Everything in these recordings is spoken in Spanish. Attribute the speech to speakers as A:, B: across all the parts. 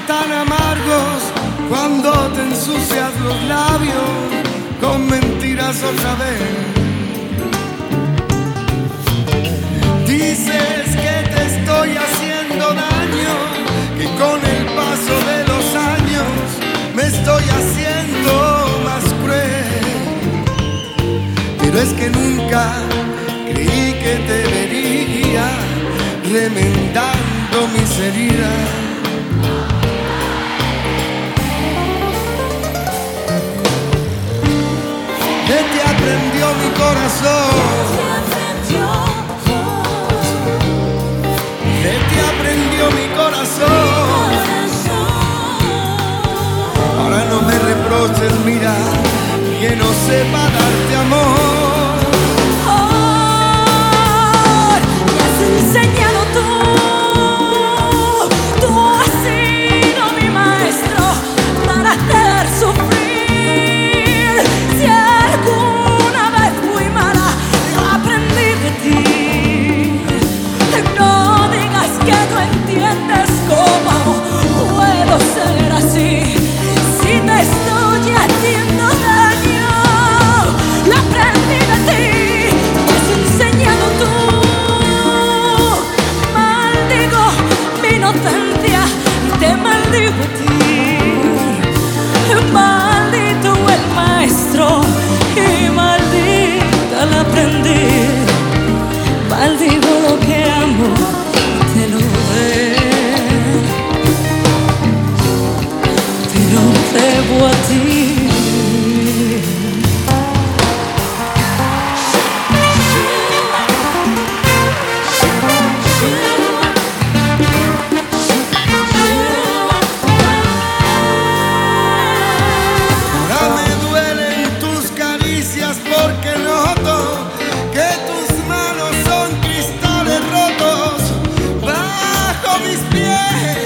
A: tan amargos cuando te ensucias los labios con mentiras otra vez. Dices que te estoy haciendo daño, que con el paso de los años me estoy haciendo más cruel. Pero es que nunca creí que te vería remendando mis heridas. ¿Qué te aprendió mi corazón? ¿Qué te aprendió mi corazón? Ahora no me reproches, mira, que no sepa darte amor.
B: Me has enseñado tú has sido mi maestro para hacer sufrir. Si alguna vez fui mala, lo aprendí de ti. No digas que no entiendes cómo puedo ser así. Si te estoy haciendo daño, lo aprendí de ti. Me has enseñado tú. Maldigo mi inocencia y te maldigo a ti. Maldito el maestro y maldita el aprendiz. Maldigo lo que amo y te lo debo a ti.
A: Ahora me duelen tus caricias porque noto que tus manos son cristales rotos bajo mis pies.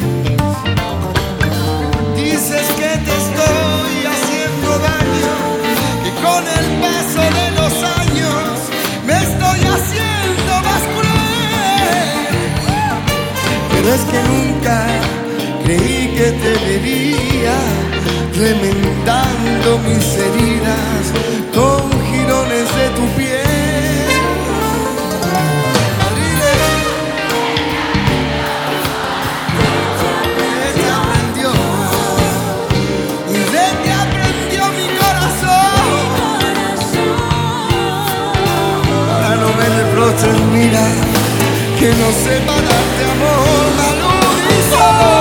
A: Dices que te estoy haciendo daño, que con el paso de los años me estoy haciendo más cruel. Pero es que nunca creí que te vería remendando mis heridas con jirones de tu piel. ¿Qué te aprendió? ¿Y de qué aprendió mi corazón? Ahora no me reproches, mira, que no sepa darte amor, Malú y sol.